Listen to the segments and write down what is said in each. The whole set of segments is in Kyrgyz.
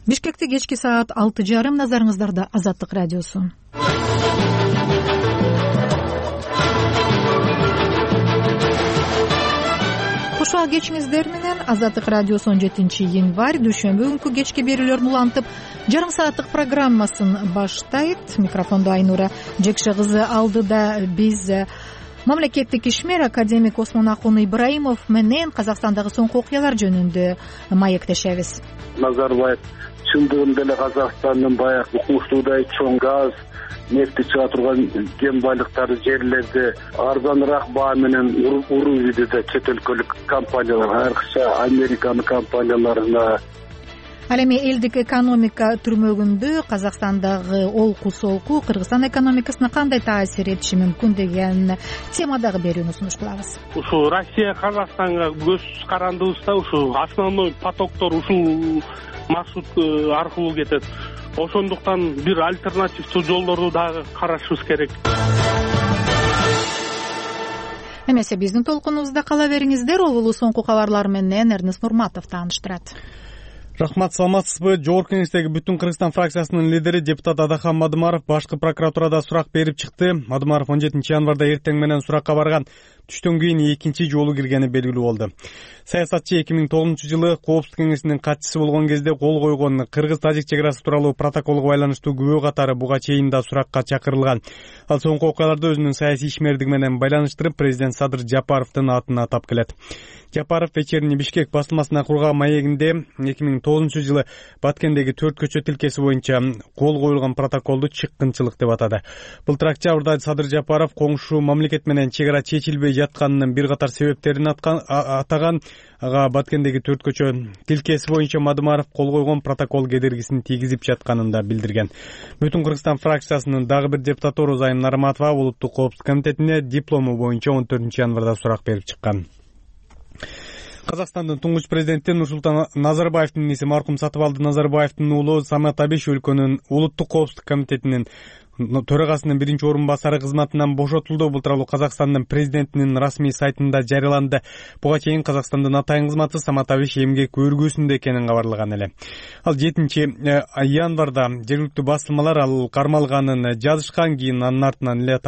Бишкекте кечки саат 6:30 назарыңыздарда Азаттык радиосу. Кушал кечиңиздер менен Азаттык радиосу 17-январь дүйшөмбү күнкү кечки берүүлөрүн улантып, жарым сааттык программасын баштайт. Микрофондо Айнура Жекше кызы алдыда биз мамлекеттик ишмер академик Осмон Акун Ибраимов менен Казакстандагы соңку окуялар жөнүндө маектешебиз. Назарбаев чындыгында эле Казакстандын баягы укмуштуудай чоң газ, нефти чыга турган кен байлыктары жерлерди арзаныраак баа менен уруу видеде чет өлкөлүк компаниялар, айрыкча Американын компанияларына. Ал эми элдик экономика түрмөгүндө Казакстандагы олку солку Кыргызстан экономикасына кандай таасир этиши мүмкүн деген темадагы берүүнү сунуш кылабыз. Ушу Россия Казакстанга көз карандыбызда ушу основной потоктор ушул маршрут аркылуу кетет. Ошондуктан бир альтернативдүү жолдорду дагы карашыбыз керек. Эмесе биздин толкунубузда кала бериңиздер. Ол соңку кабарлар менен Эрнест Нурматов тааныштырат. Рахмат, саламатсызбы? Жогорку Кеңештеги Бүтүн Кыргызстан фракциясынын лидери депутат Адахан Мадымаров башкы прокуратурада сурак берип чыкты. Мадымаров 17-январда эртең менен суракка барган. Түштөн кийин экинчи жолу киргени белгилүү болду. Саясатчы 2009-жылы Коопсуздук кеңешинин катчысы болгон кезде кол койгон Кыргыз-Тажик чек арасы тууралуу протоколго байланыштуу күбө катары буга чейин да суракка чакырылган. Ал соңку окуяларды өзүнүн саясий ишмердиги менен байланыштырып, президент Садыр Жапаровдун атын атап келет. Жапаров вечерний Бишкек басылмасына курган маегинде 2009-жылы Баткендеги 4 көчө тилкеси боюнча кол коюлган протоколду чыккынчылык деп атады. Былтыр октябрда Садыр Жапаров коңшу мамлекет менен чек ара чечилбей жатканынын бир катар себептерин атаган. Ага Баткендеги 4 көчө тилкеси боюнча Мадымаров кол койгон протокол кедергисин тийгизип жатканын да билдирген. Бүтүн Кыргызстан фракциясынын дагы бир депутаты Розайым Нарматова улуттук коопсуздук комитетине диплому боюнча 14-январда сурак берип чыккан. Казакстандын туңгуч президенти Нурсултан Назарбаевдин иниси маркум Сатыбалды Назарбаевдин уулу Самат Абиш өлкөнүн улуттук коопсуздук комитетинин төрагасынын биринчи орун басары кызматынан бошотулду. Бул тууралуу Казакстандын президентинин расмий сайтында жарыяланды. Буга чейин Казакстандын атайын кызматы Самат Абиш эмгек өргүүсүндө экенин кабарлаган эле. Ал 7-январда жергиликтүү басылмалар ал кармалганын жазышкан, кийин анын артынан эле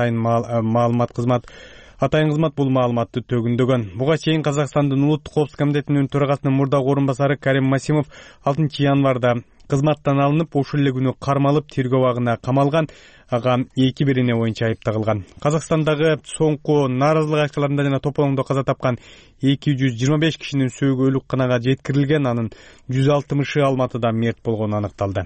атайын кызмат бул маалыматты төгүндөгөн. Буга чейин Казакстандын улуттук коопсуздук комитетинин төрагасынын мурдагы орун басары Карим Масимов 6-январда кызматтан алынып, ушул эле күнү кармалып тергөө абагына камалган. Ага 2 бирине боюнча айып тагылган. Казакстандагы соңку нааразылык акцияларында жана тополоңдо каза тапкан 225 кишинин сөөгү өлүкканага жеткирилген, анын 160 Алматыда мерт болгону аныкталды.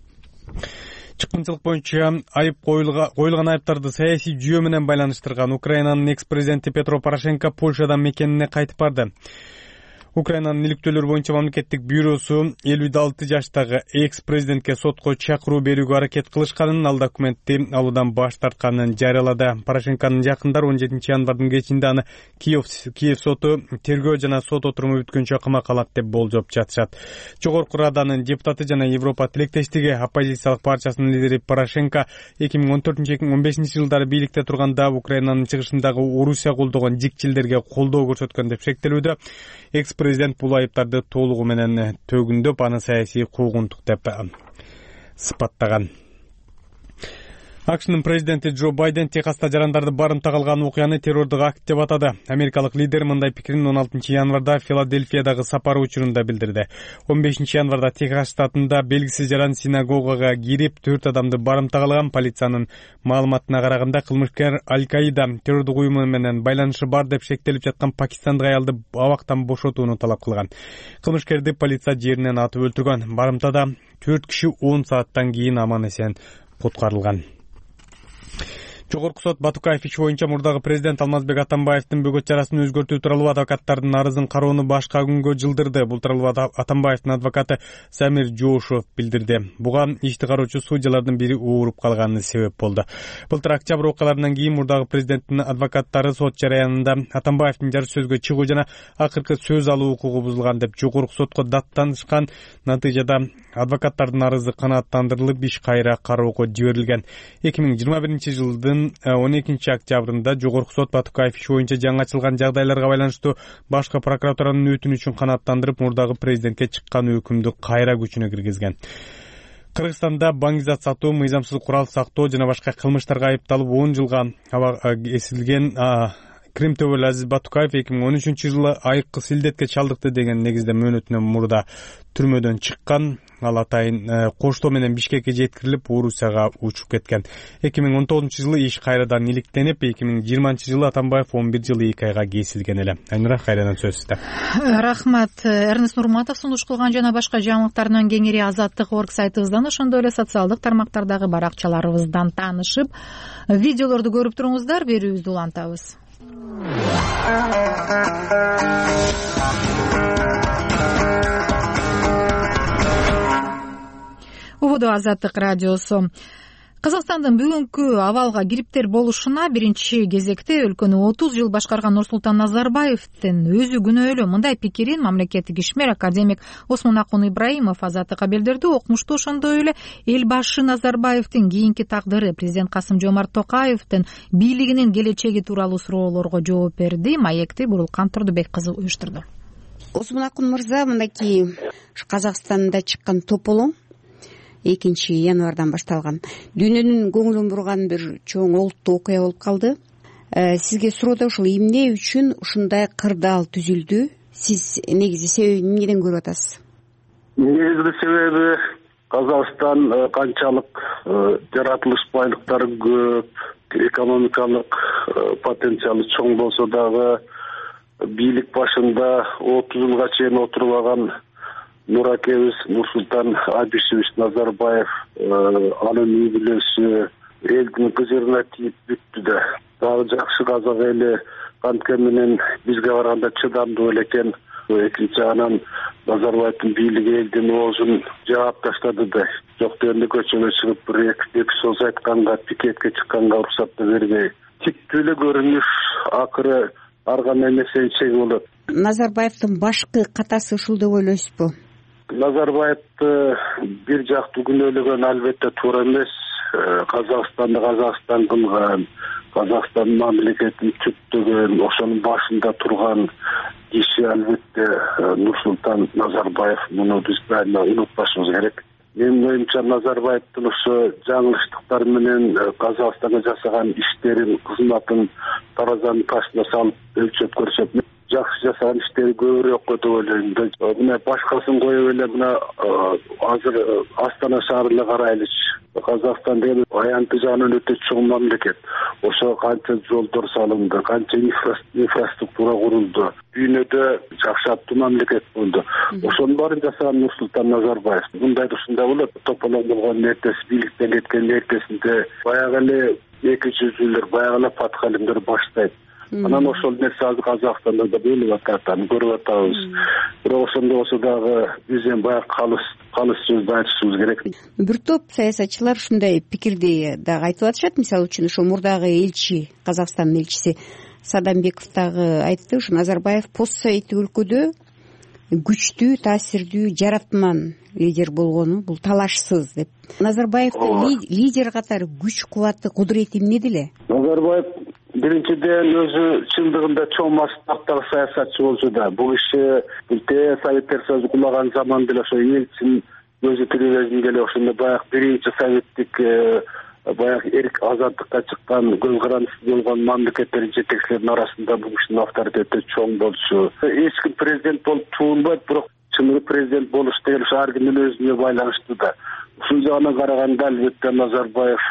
Чыккынчылык боюнча айып коюлган айыптарды саясий жүйө менен байланыштырган Украинанын экс-президенти Петро Порошенко Польшадан мекенине кайтып барды. Украинанын иликтөөлөр боюнча мамлекеттик бюросу 56 жаштагы экс-президентке сотко чакыруу берүүгө аракет кылышканын, ал документти алуудан баш тартканын жарыялады. Порошенконун жакындары 17-январдын кечинде аны Киев соту тергөө жана сот отуруму бүткөнчө камакка алат деп болжоп жатышат. Жогорку Раданын депутаты жана Европа тилектештиги оппозициялык партиясынын лидери Порошенко 2014-2015 жылдары бийликте турганда Украинанын чыгышындагы Орусия колдогон жикчилдерге колдоо көрсөткөн деп шектелүүдө. Экс-президент бул айыптарды толугу менен төгүндөп, аны саясий куугунтук деп сыпаттаган. AQShnын президенти Джо Байден Техаста жарандарды барымта калган окуяны террордук акт деп атады. Америкалык лидер мындай пикирин 16-январда Филадельфиядагы сапары учурунда билдирди. 15-январда Техас штатында белгисиз жаран синагогага кирип 4 адамды барымта калган. Полициянын маалыматына караганда кылмышкер Аль-Каида террордук уюму менен байланышы бар деп шектелип жаткан пакистандык аялды абактан бошотууну талап кылган. Кылмышкерди полиция жеринен атып өлтүргөн. Барымтада 4 киши 10 сааттан кийин аман-эсен куткарылган. Жогорку сот Батукаев иши боюнча мурдагы президент Алмазбек Атамбаевдин бөгөт чарасын өзгөртүү тууралуу адвокаттардын арызын кароону башка күнгө жылдырды. Бул тууралуу Атамбаевдин адвокаты Самир Жоошев билдирди. Буга ишти кароочу судьялардын бири ооруп калганы себеп болду. Былтыр октябрь окуяларынан кийин мурдагы президенттин адвокаттары сот жараянында Атамбаевдин жарыш сөзгө чыгуу жана акыркы сөз алуу укугу бузулган деп жогорку сотко даттанышкан. Натыйжада адвокаттардын арызы канааттандырылып, иш кайра кароого жиберилген. 2021 жылдын жылдын 12 октябрында Жогорку сот Батукаев иш боюнча жаңы ачылган жагдайларга байланыштуу башкы прокуратуранын өтүнүчүн канааттандырып, мурдагы президентке чыккан өкүмдү кайра күчүнө киргизген. Кыргызстанда баңгизат сатуу, мыйзамсыз курал сактоо жана башка кылмыштарга айыпталып 10 жылга эсилген Крим төбөлү Азиз Батукаев 2013 жылы айыккы силдетке чалдыкты деген негизде мөөнөтүнөн мурда түрмөдөн чыккан. Ал атайын коштоо менен Бишкекке жеткирилип, Орусияга учуп кеткен. 2019 жылы иш кайрадан иликтенип, 2020 жылы Атамбаев 11 жыл 2 айга кесилген эле. Айнура, кайрадан сөз сизде. Рахмат. Эрнест Нурматов сунуш кылган жана башка жаңылыктардан кеңири Азаттык.орг сайтыбыздан, ошондой эле социалдык тармактардагы баракчаларыбыздан таанышып, видеолорду көрүп туруңуздар. Берүүбүздү улантабыз. Убуду Азаттык радиосу. Кыргызстандын бүгүнкү абалга кириптер болушуна биринчи кезекте өлкөнү 30 жыл башкарган Нурсултан Назарбаевдин өзү күнөөлүү. Мындай пикирин мамлекеттик ишмер академик Осмонакун Ибраимов Азаттыкка билдирди. Окумуштуу ошондой эле эл башы Назарбаевдин кийинки тагдыры, президент Касым-Жомарт Токаевдин бийлигинин келечеги тууралуу суроолорго жооп берди. Маекти Бурулкан Турдубек кызы уюштурду. Осмонакун мырза, мынакей Казакстанда чыккан тополоң 2 январдан башталган дүйнөнүн көңүлүн бурган бир чоң олуттуу окуя болуп калды. Сизге суроодо ушул эмне үчүн ушундай кырдаал түзүлдү? Сиз негизи себебин эмнеден көрүп атасыз? Негизги себеби Казакстан канчалык жаратылыш байлыктары көп, экономикалык потенциалы чоң болсо дагы бийлик башында 30 жылга чейин отуруп алган Нуракебиз Нурсултан Абишевич Назарбаев анын үй бүлөсү элдин кызырына тийип бүттү да. Дагы жакшы казак эли канткен менен бизге караганда чыдамдуу экен. Экинчи жагынан Назарбаевдин бийлиги элдин оозун жаап таштады да. Жок дегенде көчөгө чыгып бир эки сөз айтканга, пикетке чыкканга уруксат да бербей. Тиктүү эле көрүнүш акыры ар кандай нерсенин чеги болот. Назарбаевдин башкы катасы ушул деп ойлойсузбу? Назарбаевди бир жактуу күнөөлөгөн албетте туура эмес. Казакстанды Казакстан кылган, Казакстан мамлекетин түптөгөн, ошонун башында турган киши албетте Нурсултан Назарбаев. Муну биз дайыма унутпашыбыз керек. Менин оюмча Назарбаевдин ошо жаңылыштыктары менен Казакстанга жасаган иштерин, кызматын таразанын ташына салып өлчөп көрсөп, жакшы жасаган иштери көбүрөөк деп ойлойм да. Мына башкасын коюп эле мына азыр Астана шаарына карайлычы. Казакстан деген аянты жагынан өтө чоң мамлекет. Ошо канча жолдор салынды, канча инфраструктура курулду. Дүйнөдө жакшы аттуу мамлекет болду. Ошонун баарын жасаган Нурсултан Назарбаев. Мындай ушундай болот. Тополоң болгон эртеси, бийликтен кеткен эртесинде баягы эле экинчи жүзүлөр, баягы эле патхалимдер баштайт. Анан ошол нерсе азыр Казакстанда да болуп атат, аны көрүп атабыз. Бирок ошондой болсо дагы биз эми баягы калыс сөздү айтышыбыз керек. Бир топ саясатчылар ушундай пикирди дагы айтып атышат. Мисалы үчүн ошо мурдагы элчи, Казакстандын элчиси Садамбеков дагы айтты, ушу Назарбаев постсоветтик өлкөдө күчтүү, таасирдүү, жаратман лидер болгону бул талашсыз деп. Назарбаевдин лидер катары күч кубаты, кудурети эмнеде эле? Назарбаев биринчиден өзү чындыгында чоң масштабтагы саясатчы болчу да. Бул иши Советтер Союзу кулаган заманда эле ошо Ельцин өзү тирүү кезинде эле ошондо баягы биринчи советтик баягы эрк азаттыкка чыккан, көз карандысыз болгон мамлекеттердин жетекчилеринин арасында бул кишинин авторитети чоң болчу. Эч ким президент болуп туулбайт, бирок чыныгы президент болуш деген ошо ар кимдин өзүнө байланыштуу да. Ушул жагынан караганда албетте Назарбаев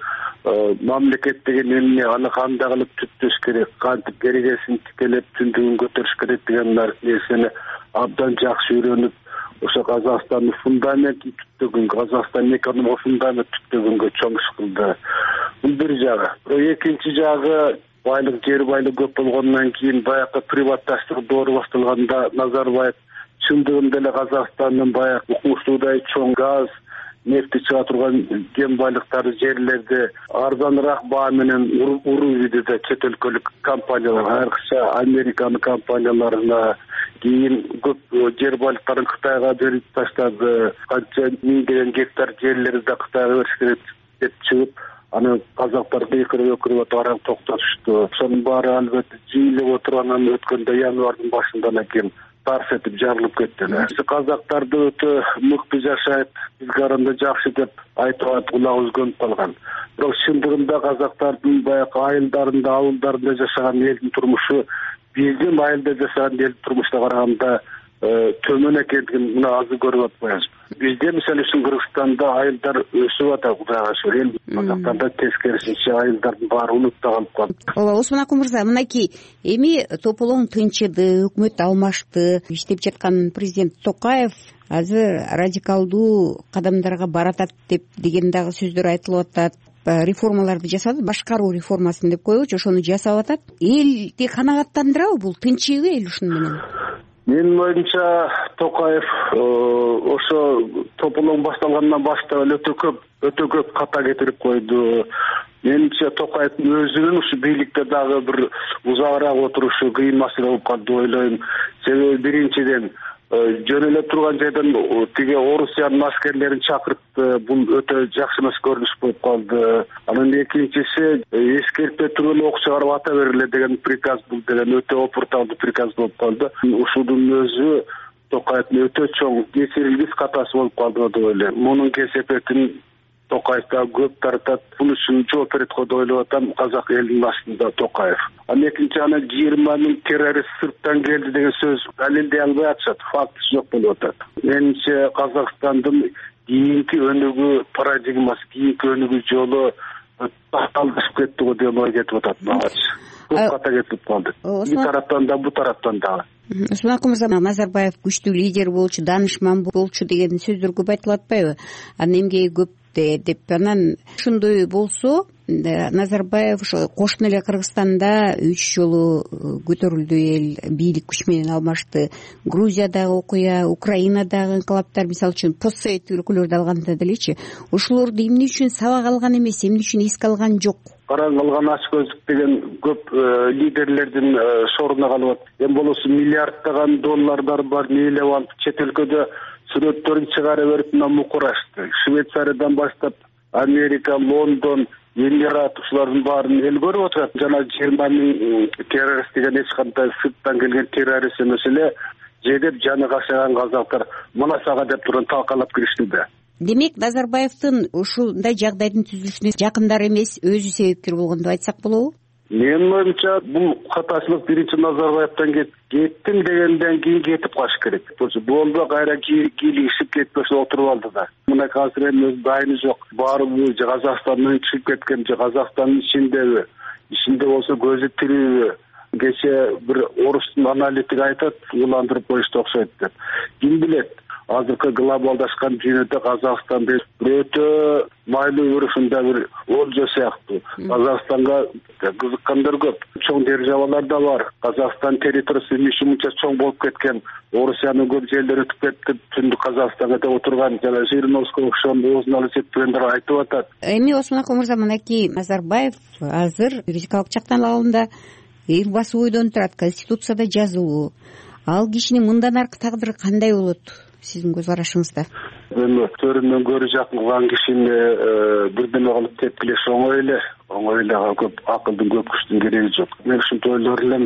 мамлекет деген эмне, аны кандай кылып түптөш керек, кантип керегесин тикелеп түндүгүн көтөрүш керек деген нерсени абдан жакшы үйрөнүп, ошо Казакстандын фундаментин түптөгөнгө, Казакстандын экономикалык фундаментин түптөгөнгө чоң иш кылды. Бул бир жагы. Экинчи жагы, байлык, жер байлыгы көп болгондон кийин баягы приватташтыруу доору башталганда Назарбаев чындыгында эле Казакстандын баягы укмуштуудай чоң газ, нефти чыга турган кен байлыктары жерлерди арзаныраак баа менен уруп үйдү да чет өлкөлүк компанияларга, айрыкча Американын компанияларына. Кийин көп жер байлыктарын Кытайга берип таштады. Канча миңдеген гектар жерлерди да Кытайга бериш керек деп чыгып, аны казактар экиреп араң токтотушту. Ошонун баары албетте жыйылып отургандан өткөндө январдын башында экен тарс этип жарылып кетти. Казактарды өтө мыкты жашайт, бизге караганда жакшы деп айтып кулагыбыз көнүп калган. Бирок чындыгында казактардын баягы айылдарында, ауылдарында жашаган элдин турмушу биздин айылда жашаган элдин турмушуна караганда төмөн экендигин мына азыр көрүп атпайбыз. Бизде мисалы үчүн Кыргызстанда айылдар өсүп атат, Кудайга шүгүр. Казакстанда тескерисинче айылдардын баары унутта калып калды. Ооба, Осмон ака мырза, мынакей эми тополоң тынчыды, өкмөт алмашты, иштеп жаткан президент Токаев азыр радикалдуу кадамдарга баратат деген дагы сөздөр айтылып атат. Реформаларды жасады, башкаруу реформасын деп коебучу, ошону жасап атат. Элди канагаттандырабы бул тынчыбы эл ушуну менен? Менин оюмча Токаев ошо тополоң башталгандан баштап эле өтө көп ката кетирип койду. Менимче Токаевдин өзүнүн ушу бийликте дагы бир узагыраак отурушу кыйын маселе болуп калды деп ойлойм. Себеби биринчиден жөн эле турган жерден тиги Орусиянын аскерлерин чакыртты. Бул өтө жакшы эмес көрүнүш болуп калды. Анан экинчиси эскертпей туруп эле ок чыгарып ата бергиле деген приказ, бул деген өтө опурталдуу приказ болуп калды. Ушунун өзү Токаевдин өтө чоң кесирилгис катасы болуп калды деп ойлойм. Мунун кесепетин Токаевда көп тартат. Бул үчүн жооп берет го деп ойлоп атам казак элинин башында Токаев. Экинчи аны 20 000 террорист сырттан келди деген сөз далилдей албай атышат, фактысы жок болуп атат. Менимче Казакстандын кийинки өнүгүү парадигмасы, кийинки өнүгүү жолу такталдышып кетти го деген ой кетип атат магачы. Көп ката кетип калды. Bir тараптан да, бу тараптан да. Осмон ака мырза, Назарбаев күчтүү лидер болчу, данышман болчу деген сөздөр көп айтылып атпайбы? Анын эмгеги көп деп. Анан ошондой болсо, Назарбаев ошо кошуна эле Кыргызстанда 3 жолу көтөрүлдү, эл бийлик күч менен алмашты. Грузиядагы окуя, Украинадагы инкылаптар, мисалы үчүн постсоветтик өлкөлөрдү алганда делечи, ошолорду эмне үчүн сабак алган эмес, эмне үчүн эске алган жок? Караң алган ач көздүк деген көп лидерлердин соруна калып атат. Эми болосо миллиарддаган долларлар бар, мээлеп алып чет өлкөдө сүрөттөрүн чыгара берип мукурашты. Швейцариядан баштап Америка, Лондон, Эмират ушулардын баарын эл көрүп отурат. Жана 20 000 террорист деген эч кандай сырттан келген террорист эмес эле, жедеп жаны кашаган казактар мына сага деп турган талкалап киришти да. Демек, Назарбаевдин ушундай жагдайдын түзүлүшүнө жакындар эмес, өзү себепкер болгон деп айтсак болобу? Менин оюмча бул катачылык биринчи Назарбаевден кеттим дегенден кийин кетип калыш керек. Болду, кайра кийлигишип кетпесе отуруп алды да. Мына азыр эми өз дайыны жок. Баары бул Казакстандан чыгып кеткен, Казакстандын ичинде болсо көзү тирүүбү? Кече бир орустун аналитик айтат, уландырып коюшту окшойт деп. Ким билет? Азыркы глобалдашкан дүйнөдө Казакстанды өтө майлуу ушундай бир олжо сыяктуу. Казакстанга кызыккандар көп. Чоң державалар да бар. Казакстан территориясы мынча чоң болуп кеткен. Орусиянын көп жерлери өтүп кетти. Түндүк Казакстанга да отурган жана Жириновский окшон оозун алып жетпегендер айтып атат. Эми Осмон ака мырза, мынакей Назарбаев азыр юридикалык жактан алганда эл басуу ойдон турат, Конституцияда жазылуу. Ал кишинин мындан аркы тагдыры кандай болот? Сиздин көз карашыңызда? Эми төрүмөн көрү жакын кылган кишини бирдеме кылып тепкилеш оңой эле көп акылдын көп күчтүн кереги жок. Мен ушинтип ойлор элем,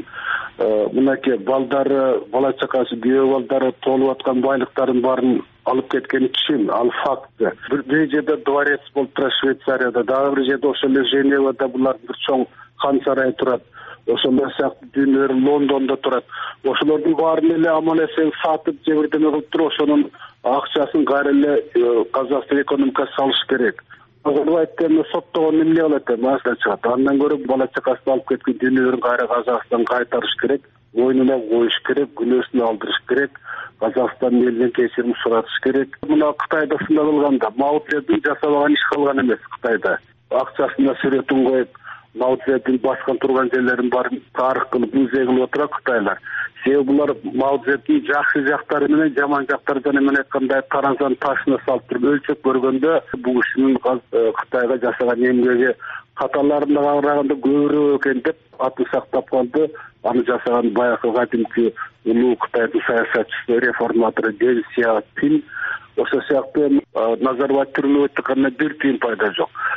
мынакей балдары, бала чакасы, күйөө балдары толуп аткан байлыктардын баарын алып кеткени чын, ал факт. Бир жерде дворец болуп турат Швейцарияда, дагы бир жерде ошол эле Женевада булардын бир чоң хан сарайы турат. Ошондой сыяктуу дүйнөлөр Лондондо турат. Ошолордун баарын эле аман эсен сатып же бирдеме кылып туруп, ошонун акчасын кайра эле Казакстан экономикасына салыш керек. Азырбайджанды соттогон эмне болот деп маселе чыгат. Андан көрө бала чакасын алып кеткен дүйнөлөрүн кайра Казакстанга кайтарыш керек, мойнуна коюш керек, күнөөсүн алдырыш керек, Казакстандын элинен кечирим суратыш керек. Мына Кытайда сынак кылганда Мао Цзедун жасабаган иш кылган эмес. Кытайда акчасына сүрөтүн коюп Мао Цзедун баскан турган жерлерин баарын тарых кылып, музей кылып отурат кытайлар. Себеби булар Мао Цзедун жакшы жактары менен жаман жактары менен айткандай таразанын ташына салып туруп өлчөп көргөндө бул кишинин Кытайга жасаган эмгеги каталарына караганда көбүрөөк экен деп атын сактап калды. Аны жасаган баягы кадимки улуу Кытайдын саясатчысы, реформатору Дэн Сяопин. Ошол сыяктуу Назарбаев түрмөгө чыккандан бир тыйын пайда жок.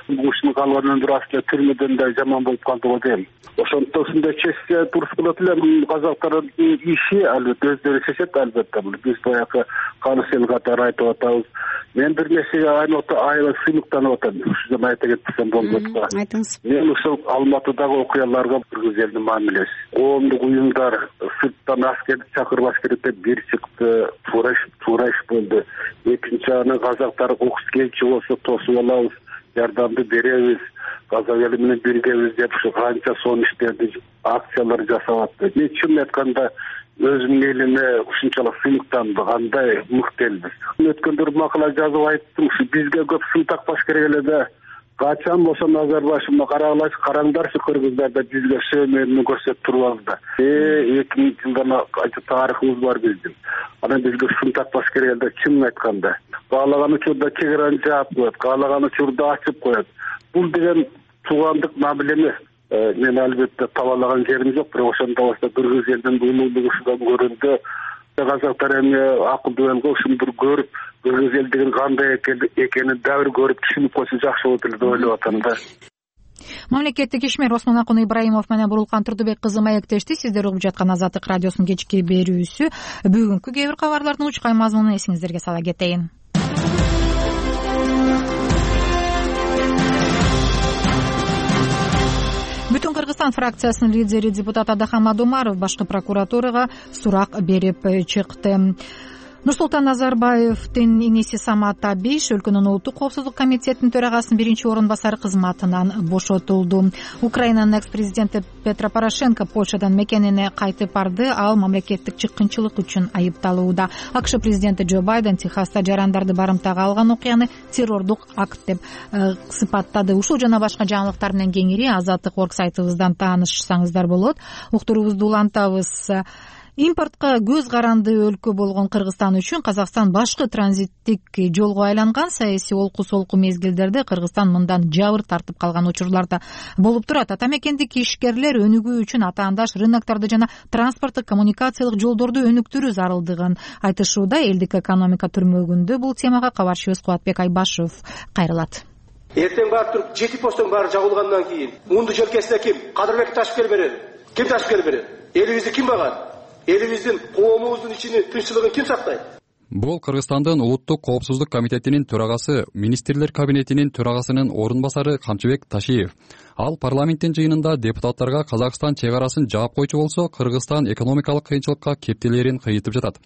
ушуну калганын бир аскер түрмөдөн да жаман болуп калды го дейм. Ошондо ушундай чечсе дурус болот эле. Казактардын иши албетте өздөрү чечет албетте. Биз баягы каныс эл катары айтып атабыз. Мен бир нерсеге аябай сыймыктанып атам. Ушудан айта кетсем болбойт го. Айтыңыз. Мен ушул Алматыдагы окуяларга кыргыз элинин мамилеси. Коомдук уюмдар сырттан аскерди чакырбаш керек деп бир чыкты. Туура иш болду. Экинчи аны казактар окус келчү болсо тосуп алабыз, жардамды беребиз, казак эли менен биргебиз деп ушу канча сон иштерди, акциялар жасап атты. Мен чын айтканда өзүмдүн элиме ушунчалык сыймыктанды, кандай мыкты элбиз. Өткөндө макала жазып айттым, ушу бизге көп сын такпаш керек эле да. Качан болсо Назарбаевна караглачы, караңдарчы кыргыздар да бизге сөмөнү көрсөтүп турбаңыз да. 2000 жылдан тарыхыбыз бар биздин. Анан бизге сын такпаш керек эле да, чын айтканда. Каалаган учурда чегераны жаап коет, каалаган учурда ачып коет. Бул деген туугандык мамиле эмес. Мен албетте табалаган жерим жок, бирок ошондо башта кыргыз элинин улуулугу ушудан көрүндө казактар эми акылдуу элге ушуну бир көрүп, кыргыз эл деген кандай экенин дабыр көрүп түшүнүп койсо жакшы болот эле деп ойлоп атам да. Мамлекеттик ишмер Осмонакун Ибраимов менен Бурулкан Турдубек кызы маектешти. Сиздер угуп жаткан Азаттык радиосунун кечки берүүсү. Бүгүнкү кээ бир кабарлардын учкай мазмунун эсиңиздерге сала кетейин. Бүтүн Кыргызстан фракциясынын лидери депутат Адахан Мадумаров башкы прокуратурага сурак берип чыкты. Нурсултан Назарбаевдин иниси Самат Абиш өлкөнүн улуттук коопсуздук комитетинин төрагасынын биринчи орун басары кызматынан бошотулду. Украинанын экс-президенти Петро Порошенко Польшадан мекенине кайтып барды. Ал мамлекеттик чыккынчылык үчүн айыпталууда. АКШ президенти Джо Байден Техаста жарандарды барымтага алган окуяны террордук акт деп сыпаттады. Ушул жана башка жаңылыктар менен кеңири Азаттык.org сайтыбыздан таанышсаңыздар болот. Уктуруубузду улантабыз. Импортко көз каранды өлкө болгон Кыргызстан үчүн Казакстан башкы транзиттик жолго айланган. Саясий олку-солку мезгилдерде Кыргызстан мындан жабыр тартып калган учурлар да болуп турат. Ата мекендик ишкерлер өнүгүү үчүн атаандаш рынокторду жана транспорттук коммуникациялык жолдорду өнүктүрүү зарылдыгын айтышууда. Элдик экономика түрмөгүндө бул темага кабарчыбыз Кубатбек Айбашев кайрылат. Эртең барып туруп, жети постон баары жабылгандан кийин мунду желкесине ким? Кадырбек ташып берет. Ким ташып берет? Элибизди ким багат? Элибиздин коомубуздун ичини тынччылыгын ким сактайт? Бул Кыргызстандын улуттук коопсуздук комитетинин төрагасы, министрлер кабинетинин төрагасынын орун басары Камчыбек Ташиев. Ал парламенттин жыйынында депутаттарга Казакстан чек арасын жаап койчу болсо, Кыргызстан экономикалык кыйынчылыкка кептелерин кыйытып жатат.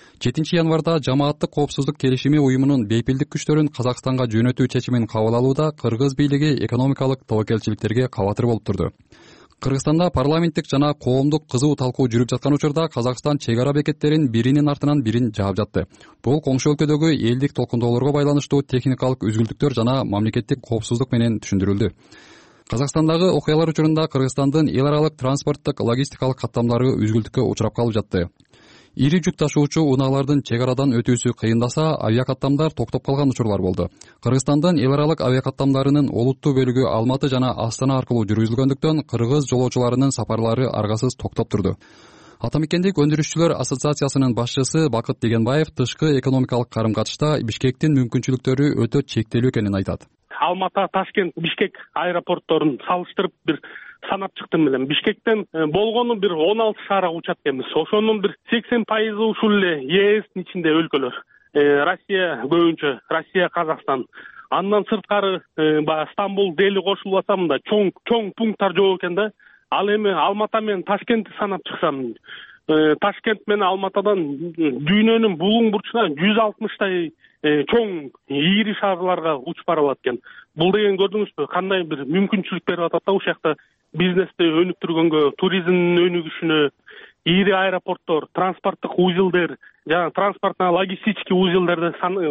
7 январда жамааттык коопсуздук келишими уюмунун бейпилдик күчтөрүн Казакстанга жөнөтүү чечимин кабыл алууда кыргыз бийлиги экономикалык тобокелчиликтерге кабатыр болуп турду. Кыргызстанда парламенттик жана коомдук кызуу талкуу жүрүп жаткан учурда Казакстан чек ара бекеттерин биринин артынан бирин жаап жатты. Бул коңшу өлкөдөгү элдик толкундоолорго байланыштуу техникалык үзгүлтүктөр жана мамлекеттик коопсуздук менен түшүндүрүлдү. Казакстандагы окуялар учурунда Кыргызстандын эл аралык транспорттук логистикалык каттамдары үзгүлтүккө учурап калып жатты. Ири жүк ташуучу унаалардын чек арадан өтүүсү кыйындаса, авиакаттамдар токтоп калган учурлар болду. Кыргызстандын эл аралык авиакаттамдарынын олуттуу бөлүгү Алматы жана Астана аркылуу жүргүзүлгөндүктөн кыргыз жолоочуларынын сапарлары аргасыз токтоп турду. Ата мекендик өндүрүшчүлөр ассоциациясынын башчысы Бакыт Дегенбаев тышкы экономикалык карым-катышта Бишкектин мүмкүнчүлүктөрү өтө чектелүү экенин айтат. Алматы, Ташкент, Бишкек аэропортторун салыштырып бир санап чыктым элем. Бишкектен болгону бир 16 шаарга учат экенбиз. Ошонун бир 80% ушул эле ЕСтин ичинде өлкөлөр. Россия көбүнчө, Россия, Казакстан. Андан сырткары Стамбул, Дели кошулуп атса мында чоң пункттар жок экен да. Ал эми Алматы менен Ташкентти санап чыксам, Ташкент менен Алматадан дүйнөнүн булуң бурчуна 160 чоң ири шаарларга учуп бара алат экен. Бул деген көрдүңүзбү, кандай бир мүмкүнчүлүк берип атат да ушул жакта бизнести өнүктүргөнгө, туризмдин өнүгүшүнө, ири аэропорттор, транспорттук узелдер, жана транспортно логистический узелдерди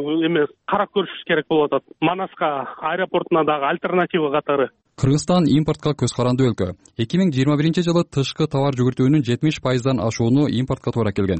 карап көрүш керек болуп атат. Манаска аэропортуна дагы альтернатива катары. Кыргызстан импортко көз каранды өлкө. 2021 тышкы товар жүгүртүүнүн 70%дан ашууну импортко туура келген.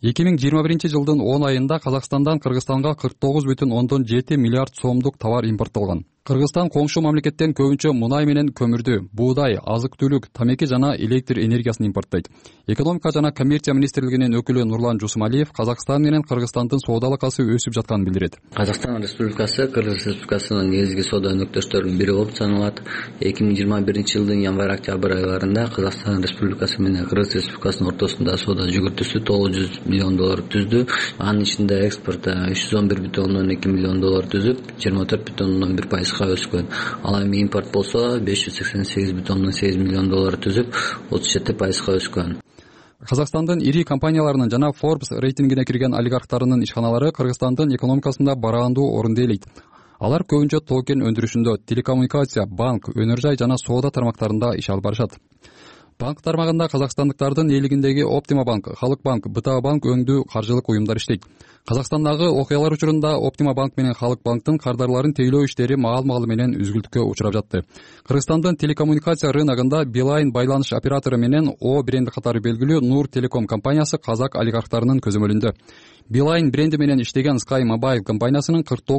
2021 жылдын 10 айында Казакстандан Кыргызстанга 49,7 миллиард сомдук товар импорттолгон. Кыргызстан коңшу мамлекеттен көбүнчө мунай менен көмүрдү, буудай, азык-түлүк, тамеки жана электр энергиясын импорттойт. Экономика жана коммерция министрлигинин өкүлү Нурлан Жусумалиев Казакстан менен Кыргызстандын соода алакасы өсүп жатканын билдирет. Казакстан Республикасы Кыргыз Республикасынын негизги соода өнөктөштөрүнүн бири болуп саналат. 2021-жылдын январь-октябрь айларында Казакстан Республикасы менен Кыргыз Республикасынын ортосунда соода жүгүртүүсү $900 миллион түздү. Анын ичинде экспорт $311,2 миллион түзүп, 24,1% өскөн. Ал эми импорт болсо $588,8 миллион түзүп, 37% өскөн. Казакстандын ири компанияларынын жана Forbes рейтингине кирген олигархтарынын ишканалары Кыргызстандын экономикасында бараандуу орунду ээлейт. Алар көбүнчө токен өндүрүшүндө, телекоммуникация, банк, өнөр жай жана соода тармактарында иш алып барышат. Банк тармагында казакстандыктардын ээлигиндеги Оптима банк, Халык банк, БТА банк өңдүү каржылык уюмдар иштейт. Казакстандагы окуялар учурунда Оптима банк менен Халык банктын кардарларын тейлөө иштери маал-маалы менен үзгүлтүккө учурап жатты. Кыргызстандын телекоммуникация рыногунда Билайн байланыш оператору менен О бренди катары белгилүү Нур Телеком компаниясы казак олигархтарынын көзөмөлүндө. Билайн бренди менен иштеген Sky Mobile компаниясынын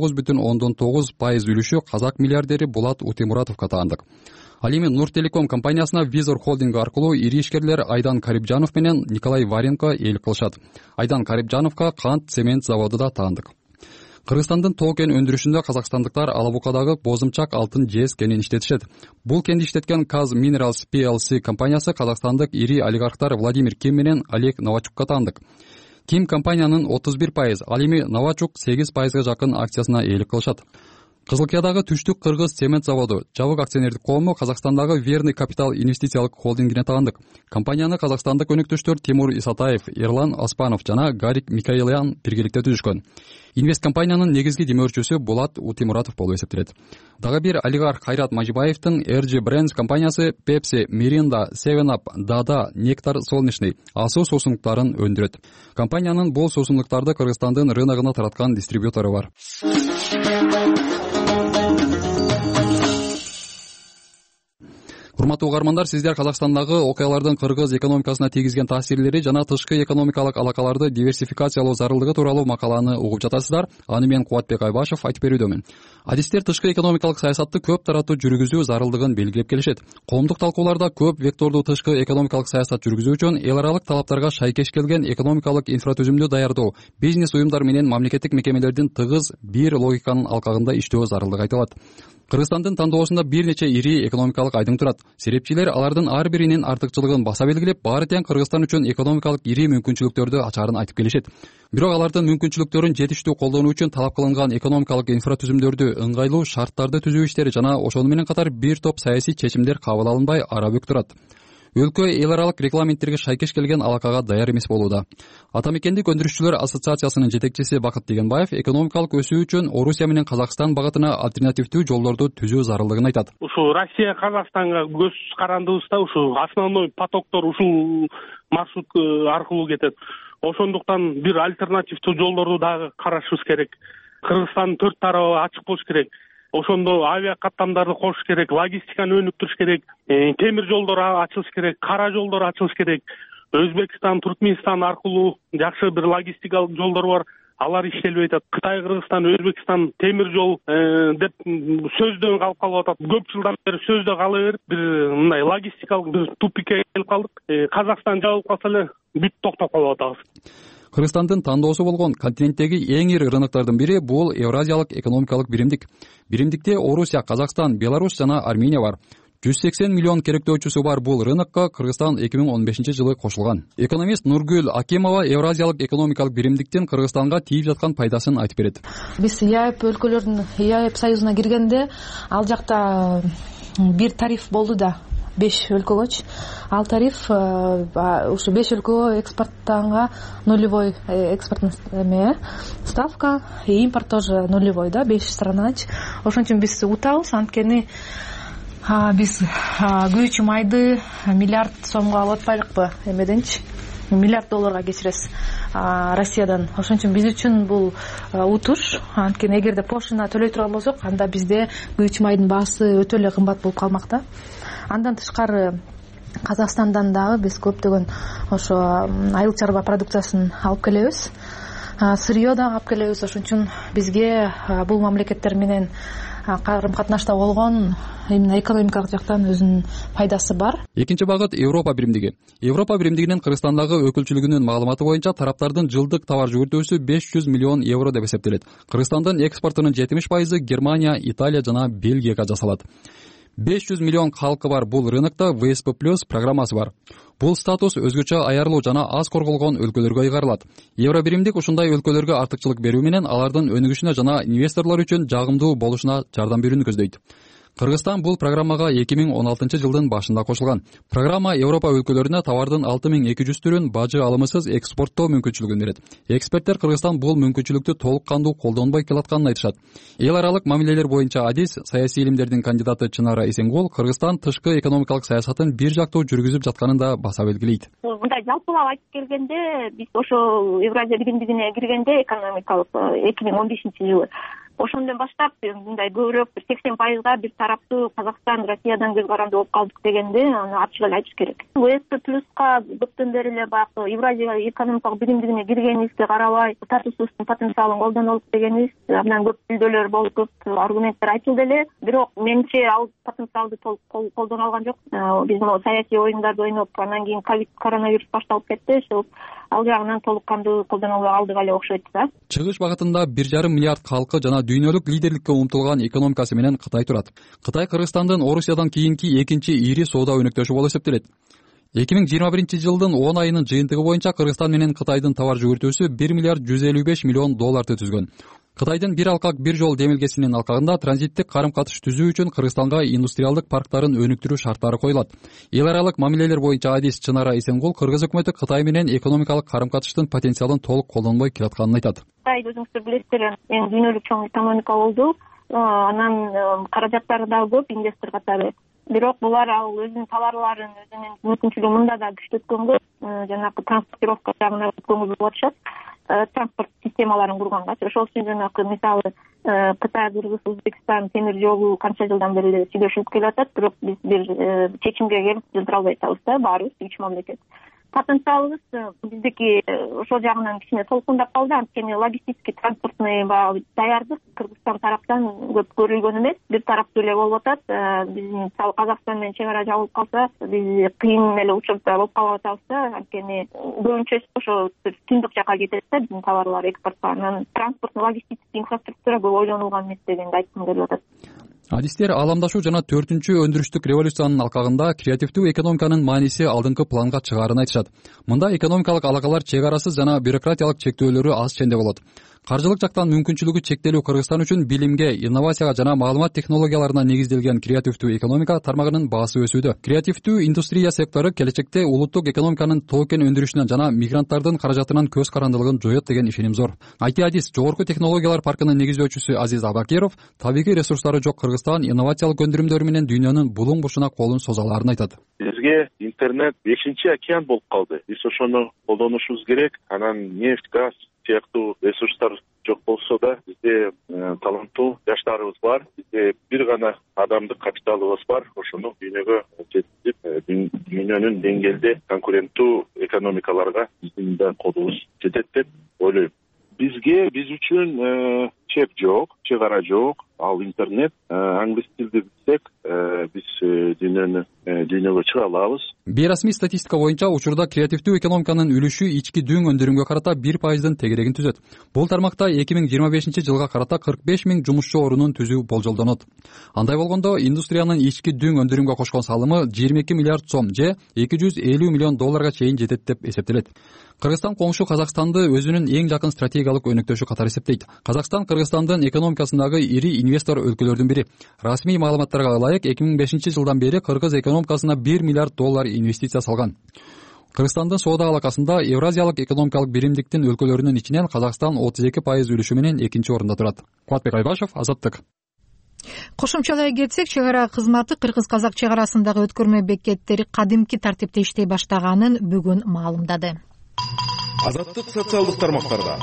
49,9% үлүшү казак миллиардери Булат Утемуратовго таандык. Ал эми Нур Телеком компаниясына Визор холдинг аркылуу ири ишкерлер Айдан Карибжанов менен Николай Варенко ээлик кылышат. Айдан Карибжановго кант цемент заводу да таандык. Кыргызстандын тоо кен өндүрүшүндө казакстандыктар Алабукадагы Бозумчак алтын жез кенин иштетишет. Бул кенди иштеткен Kaz Minerals PLC компаниясы казакстандык ири олигархтар Владимир Ким менен Олег Новачукка таандык. Ким компаниянын 31%, ал эми Новачук 8%га жакын акциясына ээлик кылышат. Кызылкиядагы Түштүк Кыргыз цемент заводу жабык акционердик коому Казакстандагы Верный Капитал инвестициялык холдингине таандык. Компанияны казакстандык өнөктөштөр Тимур Исатаев, Эрлан Аспанов жана Гарик Микаэлян биргеликте түзүшкөн. Инвест компаниянын негизги демөөрчүсү Булат Утемуратов болуп эсептелет. Дагы бир олигарх Кайрат Мажибаевдин RG Brands компаниясы Pepsi, Mirinda, 7up, Dada, Nectar Солнечный асуу суусундуктарын өндүрөт. Компаниянын бул суусундуктарды Кыргызстандын рыногуна тараткан дистрибьютору бар. Урматтуу угармандар, сиздер Казакстандагы окуялардын кыргыз экономикасына тийгизген таасирлери жана тышкы экономикалык алакаларды диверсификациялоо зарылдыгы тууралуу макаланы угуп жатасыздар. Аны мен Кубатбек Айбашев айтып берүүдөмүн. Адистер тышкы экономикалык саясатты көп тараттуу жүргүзүү зарылдыгын белгилеп келишет. Коомдук талкууларда көп вектордуу тышкы экономикалык саясат жүргүзүү үчүн эл аралык талаптарга шайкеш келген экономикалык инфратүзүмдү даярдоо, бизнес уюмдар менен мамлекеттик мекемелердин тыгыз бир логиканын алкагында иштөө зарылдыгы айтылат. Кыргызстандын тандоосунда бир нече ири экономикалык айдың турат. Серепчилер алардын ар биринин артыкчылыгын баса белгилеп, баары тең Кыргызстан үчүн экономикалык ири мүмкүнчүлүктөрдү ачаарын айтып келишет. Бирок алардын мүмкүнчүлүктөрүн жетиштүү колдонуу үчүн талап кылынган экономикалык инфратүзүмдөрдү ыңгайлуу шарттарды түзүү иштери жана ошону менен катар бир топ саясий чечимдер кабыл алынбай арабөк турат. Өлкө эл аралык регламенттерге шайкеш келген алакага даяр эмес болууда. Атамекендик өндүрүшчүлөр ассоциациясынын жетекчиси Бакыт Дегенбаев экономикалык өсүү үчүн Орусия менен Казакстан багытына альтернативдүү жолдорду түзүү зарылдыгын айтат. Ушу Россия Казакстанга көз карандыбызда ушу основной потоктор ушул маршрут аркылуу кетет. Ошондуктан бир альтернативдүү жолдорду дагы карашыбыз керек. Кыргызстандын төрт тарабы ачык болуш керек. Ошондо авиа каттамдарды кошуш керек, логистиканы өнүктүрүш керек, темир жолдор ачылыш керек, кара жолдор ачылыш керек. Өзбекстан, Туркменстан аркылуу жакшы бир логистикалык жолдор бар. Алар иштелбей атат. Кытай, Кыргызстан, Өзбекстан темир жол деп сөздөн калып атат. Көп жылдан бери сөздө кала берип, бир мындай логистикалык бир тупикке келип калдык. Казакстан жабылып калса эле бүт токтоп калып атабыз. Кыргызстандын тандоосу болгон континенттеги эң ири рыноктордун бири бул Евразиялык экономикалык биримдик. Биримдикте Орусия, Казакстан, Беларусь жана Армения бар. 180 миллион керектөөчүсү бар бул рынокко Кыргызстан 2015-жылы кошулган. Экономист Нургүл Акимова Евразиялык экономикалык биримдиктин Кыргызстанга тийип жаткан пайдасын айтып берет. Биз ЕАЭП өлкөлөрүнүн ЕАЭП союзуна киргенде ал жакта бир тариф болду да 5 өлкөгөчү. Ал тариф ушу 5 өлкөгө экспорттанга нулевой экспорттун ставка, и импорт тоже нулевой, да, 5 страначы. Ошон үчүн биз утабыз, анткени биз күйүүчү майды миллиард сомго алып атпайлыкпы эмеденчи, миллиард долларга кечиресиз Россиядан. Ошон үчүн биз үчүн бул утуш. Анткени эгерде пошлина төлөй турган болсок, анда бизде күйүүчү майдын баасы өтө эле кымбат болуп калмак да. Андан тышкары Казакстандан дагы биз көптөгөн ошо айыл чарба продукциясын алып келебиз. сырье дагы алып келебиз. Ошон үчүн бизге бул мамлекеттер менен карым катнашта болгон именно экономикалык жактан өзүнүн пайдасы бар. Экинчи багыт Европа биримдиги. Европа биримдигинин Кыргызстандагы өкүлчүлүгүнүн маалыматы боюнча тараптардын жылдык товар жүгүртүүсү 500 миллион евро деп эсептелет. Кыргызстандын экспортунун 70% Германия, Италия жана Бельгияга жасалат. 500 миллион калкы бар бул рынокто ВСП+ программасы бар. Бул статус өзгөчө аярлуу жана аз корголгон өлкөлөргө ыйгарылат. Евро биримдик ушундай өлкөлөргө артыкчылык берүү менен алардын өнүгүшүнө жана инвесторлор үчүн жагымдуу болушуна жардам берүүнү көздөйт. Кыргызстан бул программага 2016 жылдын башында кошулган. Программа Европа өлкөлөрүнө товардын 6200 түрүн бажы алымысыз экспорттоо мүмкүнчүлүгүн берет. Эксперттер Кыргызстан бул мүмкүнчүлүктү толук кандуу колдонбой келатканын айтышат. Эл аралык мамилелер боюнча адис, саясий илимдердин кандидаты Чынара Эсенгул Кыргызстан тышкы экономикалык саясатын бир жактуу жүргүзүп жатканын да баса белгилейт. Мындай жалпылап айтып келгенде, биз ошо Евразия биримдигине киргенде экономикалык 2015 жылы ошондон баштап мындай көбүрөөк 80%га бир тараптуу Казакстан Россиядан көз каранды болуп калдык дегенде аны ачык эле айтыш керек. ВСП+ка көптөн бери эле баягы Евразия экономикалык биримдигине киргенибизге карабай тартуусубуздун потенциалын колдонолук дегенибиз абдан көп билдөлөр болуп, көп аргументтер айтылды эле. Бирок менимче ал потенциалды толук колдоно алган жок. Биз могу саясий оюндарды ойноп, анан кийин коронавирус башталып кетти. Ошол ал жагынан толук кандуу колдоно алдык эле окшойт да. Чыгыш багытында 1,5 миллиард калкы жана дүйнөлүк лидерликке умтулган экономикасы менен Кытай турат. Кытай Кыргызстандын Орусиядан кийинки экинчи ири соода өнөктөшү болуп эсептелет. 2021 жылдын 10 айынын жыйынтыгы боюнча Кыргызстан менен Кытайдын товар жүгүртүүсү 1 миллиард 155 миллион долларды түзгөн. Кытайдын бир алкак бир жол демилгесинин алкагында транзиттик карым-катыш түзүү үчүн Кыргызстанга индустриалдык парктарын өнүктүрүү шарттары коюлат. Эл аралык мамилелер боюнча адис Чынара Эсенгул Кыргыз өкмөтү Кытай менен экономикалык карым-катыштын потенциалын толук колдонбой келатканын айтат. Кытай өзүңүздөр билесиздер, эң дүйнөлүк чоң экономика болду. Анан каражаттары да көп инвестор катары. Бирок булар ал өзүнүн товарларын, өзүнүн мүмкүнчүлүгүн мында да күчтөткөнгө, жанагы транспортировка жагына көңүл буруп атышат. Транспорт системаларын курганга. Ошол үчүн жанагы мисалы Кытай, Кыргыз, Өзбекстан темир жолу канча жылдан бери эле сүйлөшүлүп келатат, бирок биз бир чечимге келип жылдыра албай атабыз да, баарыбыз 3 мамлекет. Потенциалыбыз биздики ошол жагынан кичине толкундап калды, анткени логистический транспортный даярдык Кыргызстан тараптан көп көрүлгөн эмес, бир тараптуу эле болуп атат. Биздин мисалы Казакстан менен чек ара жабылып калса, биз кыйын эле учурда болуп калып атабыз да, анткени көбүнчөсү ошо түндүк жака кетет да биздин товарлар экспортко. Анан транспортный логистический инфраструктура көп ойлонулган эмес дегенди айткым келип атат. Адистер ааламдашуу жана 4-чү өндүрүштүк революциянын алкагында креативдүү экономиканын мааниси алдыңкы планга чыгаарын айтышат. Мында экономикалык алакалар чек арасыз жана бюрократиялык чектөөлөрү аз ченде болот. Каржылык жактан мүмкүнчүлүгү чектелүү Кыргызстан үчүн билимге, инновацияга жана маалымат технологияларына негизделген креативдүү экономика тармагынын баасы өсүүдө. Креативдүү индустрия сектору келечекте улуттук экономиканын токен өндүрүшүнөн жана мигранттардын каражатынан көз карандылыгын жоет деген ишеним зор. IT-адис жогорку технологиялар паркынын негиздөөчүсү Азиз Абакиров табигый ресурстары жок Кыргызстан инновациялык өндүрүмдөрү менен дүйнөнүн булуң бурчуна колун соза аларын айтат. Бизге интернет 5-океан болуп калды. Биз ошону колдонушубуз керек. Анан нефть, газ сыяктуу ресурстар жок болсо да бизде таланттуу жаштарыбыз бар. Бизде бир гана адамдык капиталыбыз бар. Ошону дүйнөгө жеткизип, дүйнөнүн деңгээлде конкуренттүү экономикаларга биздин да колубуз жетет деп ойлойм. Биз үчүн чек жок, чек ара жок. Ал интернет, англис тилди билсек, биз дүйнөгө чыга алабыз. Бейрасмий статистика боюнча учурда креативдүү экономиканын үлүшү ички дүң өндүрүмгө карата 1%дын тегерегин түзөт. Бул тармакта 2025 жылга карата 45 000 жумушчу орунун түзүү болжолдонот. Андай болгондо индустриянын ички дүң өндүрүмгө кошкон салымы 22 миллиард сом же 250 миллион долларга чейин жетет деп эсептелет. Кыргызстан коңшу Казакстанды өзүнүн эң жакын стратегиялык өнөктөшү катары эсептейт. Казакстан Кыргызстандын экономикасындагы ири инвестор өлкөлөрдүн бири. Расмий маалыматтарга ылайык 2005 жылдан бери кыргыз экономикасына 1 миллиард доллар инвестиция салган. Кыргызстандын соода алакасында Евразиялык экономикалык биримдиктин өлкөлөрүнүн ичинен Казакстан 32% үлүшү менен экинчи орунда турат. Кубатбек Айбашев, Азаттык. Кошумчалай кетсек, чек ара кызматы кыргыз-казак чек арасындагы өткөрмө бекеттери кадимки тартипте иштей баштаганын бүгүн маалымдады. Азаттык социалдык тармактарда.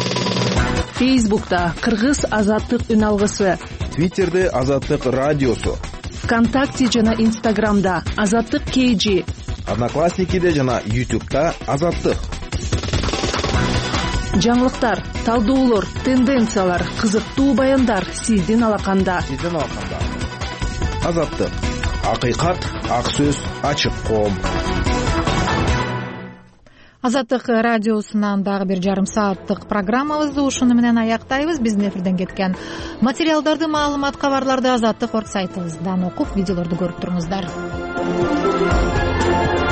Фейсбукта Кыргыз Азаттык үн алгысы, Твиттерде Азаттык радиосу, ВКонтакте жана Инстаграмда Азаттык KG, Одноклассникиде жана YouTube'да Азаттык. жаңылыктар, талдоолор, тенденциялар, кызыктуу баяндар сиздин алаканда. Азаттык, акыйкат, ак сөз, ачык коом. Азаттык радиосунан дагы бир жарым сааттык программабызды ушуну менен аяктайбыз. Биздин эфирден кеткен материалдарды, маалымат, кабарларды Азаттык орг сайтыбыздан окуп, видеолорду көрүп туруңуздар.